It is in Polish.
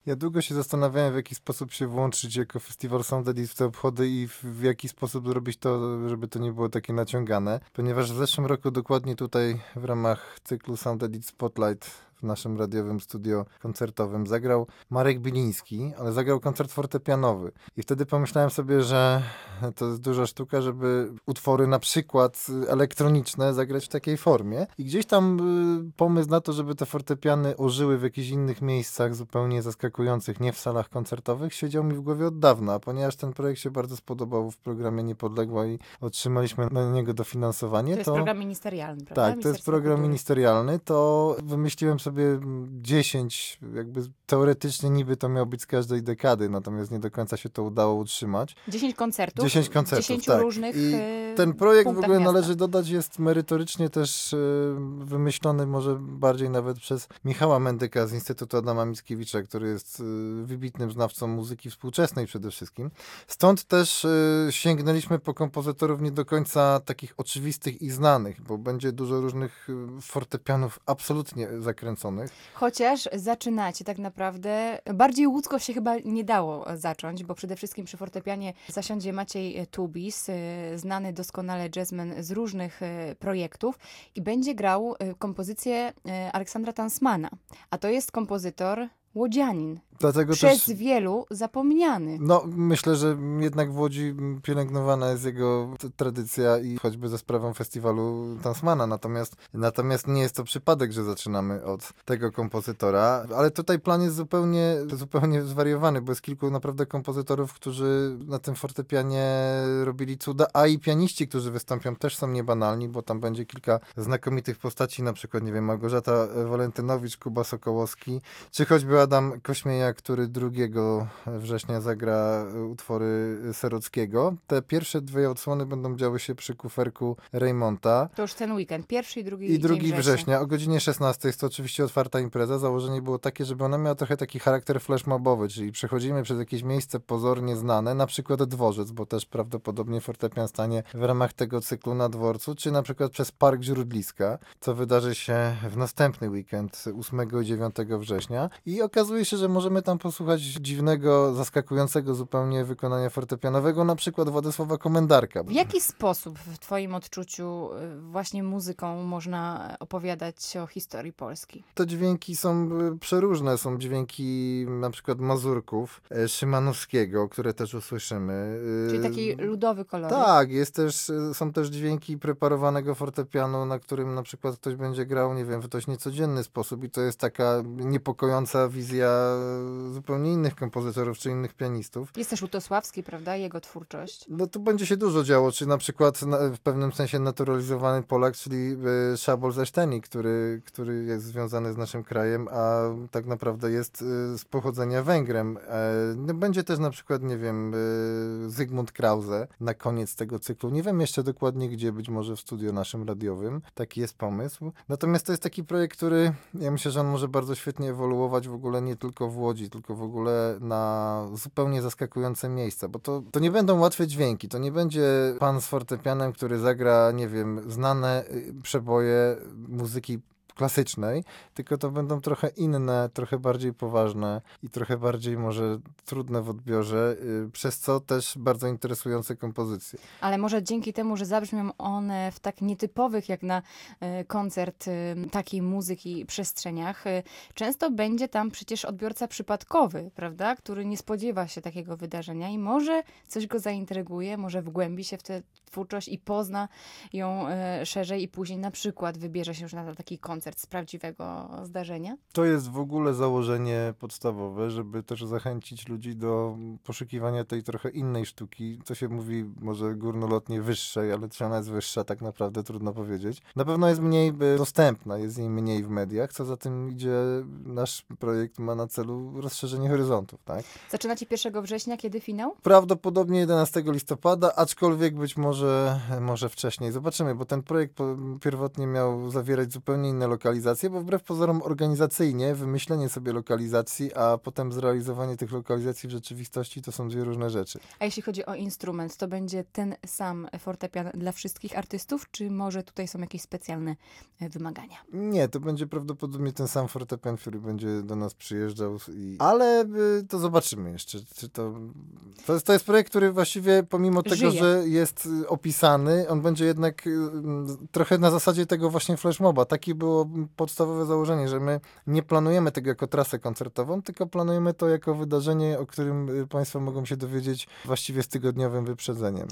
Ja długo się zastanawiałem, w jaki sposób się włączyć jako Festiwal Sound Edit w te obchody i w jaki sposób zrobić to, żeby to nie było takie naciągane, ponieważ w zeszłym roku dokładnie tutaj w ramach cyklu Sound Edit Spotlight w naszym radiowym studio koncertowym zagrał Marek Biliński, ale zagrał koncert fortepianowy. I wtedy pomyślałem sobie, że to jest duża sztuka, żeby utwory na przykład elektroniczne zagrać w takiej formie. I gdzieś tam pomysł na to, żeby te fortepiany ożyły w jakichś innych miejscach zupełnie zaskakujących, nie w salach koncertowych, siedział mi w głowie od dawna, ponieważ ten projekt się bardzo spodobał w programie Niepodległa i otrzymaliśmy na niego dofinansowanie. To jest program ministerialny, prawda? Tak, to jest program ministerialny, to wymyśliłem sobie 10, jakby teoretycznie niby to miało być z każdej dekady, natomiast nie do końca się to udało utrzymać. 10 koncertów. 10 koncertów, 10 tak. różnych I ten projekt w ogóle miasta. należy dodać, jest merytorycznie też wymyślony może bardziej nawet przez Michała Mendyka z Instytutu Adama Mickiewicza, który jest wybitnym znawcą muzyki współczesnej przede wszystkim. Stąd też sięgnęliśmy po kompozytorów nie do końca takich oczywistych i znanych, bo będzie dużo różnych fortepianów absolutnie zakręconych. Chociaż zaczynacie tak naprawdę, bardziej łódzko się chyba nie dało zacząć, bo przede wszystkim przy fortepianie zasiądzie Maciej Tubis, znany doskonale jazzman z różnych projektów i będzie grał kompozycję Aleksandra Tansmana, a to jest kompozytor łodzianin. Dlatego przez też, wielu zapomniany. No, myślę, że jednak w Łodzi pielęgnowana jest jego tradycja i choćby ze sprawą festiwalu Tansmana. Natomiast nie jest to przypadek, że zaczynamy od tego kompozytora, ale tutaj plan jest zupełnie zwariowany, bo jest kilku naprawdę kompozytorów, którzy na tym fortepianie robili cuda, a i pianiści, którzy wystąpią, też są niebanalni, bo tam będzie kilka znakomitych postaci, na przykład, nie wiem, Małgorzata Walentynowicz, Kuba Sokołowski, czy choćby Adam Kośmiejak, który 2 września zagra utwory Serockiego. Te pierwsze 2 odsłony będą działy się przy kuferku Reymonta. To już ten weekend, 1. I 2 dzień września o godzinie 16 jest to oczywiście otwarta impreza. Założenie było takie, żeby ona miała trochę taki charakter flashmobowy, czyli przechodzimy przez jakieś miejsce pozornie znane, na przykład dworzec, bo też prawdopodobnie fortepian stanie w ramach tego cyklu na dworcu, czy na przykład przez Park Źródliska, co wydarzy się w następny weekend 8 i 9 września. I okazuje się, że możemy tam posłuchać dziwnego, zaskakującego zupełnie wykonania fortepianowego, na przykład Władysława Komendarka. W jaki sposób w twoim odczuciu właśnie muzyką można opowiadać o historii Polski? Te dźwięki są przeróżne. Są dźwięki na przykład Mazurków, Szymanowskiego, które też usłyszymy. Czyli taki ludowy koloryt. Tak, są też dźwięki preparowanego fortepianu, na którym na przykład ktoś będzie grał, nie wiem, w dość niecodzienny sposób i to jest taka niepokojąca wizja zupełnie innych kompozytorów czy innych pianistów. Jest też Lutosławski, prawda? Jego twórczość. No tu będzie się dużo działo, czy na przykład w pewnym sensie naturalizowany Polak, czyli Szabol Zeszteni, który jest związany z naszym krajem, a tak naprawdę jest z pochodzenia Węgrem. Będzie też na przykład, nie wiem, Zygmunt Krause na koniec tego cyklu. Nie wiem jeszcze dokładnie gdzie, być może w studio naszym radiowym. Taki jest pomysł. Natomiast to jest taki projekt, który ja myślę, że on może bardzo świetnie ewoluować w ogóle nie tylko w Łodzi, tylko w ogóle na zupełnie zaskakujące miejsca, bo to nie będą łatwe dźwięki, to nie będzie pan z fortepianem, który zagra, nie wiem, znane przeboje muzyki klasycznej, tylko to będą trochę inne, trochę bardziej poważne i trochę bardziej może trudne w odbiorze, przez co też bardzo interesujące kompozycje. Ale może dzięki temu, że zabrzmią one w tak nietypowych jak na koncert takiej muzyki przestrzeniach, często będzie tam przecież odbiorca przypadkowy, prawda, który nie spodziewa się takiego wydarzenia i może coś go zaintryguje, może wgłębi się w tę twórczość i pozna ją szerzej i później na przykład wybierze się już na taki koncert z prawdziwego zdarzenia? To jest w ogóle założenie podstawowe, żeby też zachęcić ludzi do poszukiwania tej trochę innej sztuki, co się mówi może górnolotnie wyższej, ale czy ona jest wyższa, tak naprawdę trudno powiedzieć. Na pewno jest mniej dostępna, jest jej mniej w mediach, co za tym idzie, nasz projekt ma na celu rozszerzenie horyzontów, tak? Zaczynacie 1 września, kiedy finał? Prawdopodobnie 11 listopada, aczkolwiek być może może wcześniej. Zobaczymy, bo ten projekt pierwotnie miał zawierać zupełnie inne lokalizacje, bo wbrew pozorom organizacyjnie wymyślenie sobie lokalizacji, a potem zrealizowanie tych lokalizacji w rzeczywistości to są dwie różne rzeczy. A jeśli chodzi o instrument, to będzie ten sam fortepian dla wszystkich artystów, czy może tutaj są jakieś specjalne wymagania? Nie, to będzie prawdopodobnie ten sam fortepian, który będzie do nas przyjeżdżał. Ale to zobaczymy jeszcze. Czy to jest projekt, który właściwie pomimo tego, Żyje. że jest opisany, on będzie jednak trochę na zasadzie tego właśnie flashmoba. Takie było podstawowe założenie, że my nie planujemy tego jako trasę koncertową, tylko planujemy to jako wydarzenie, o którym Państwo mogą się dowiedzieć właściwie z tygodniowym wyprzedzeniem.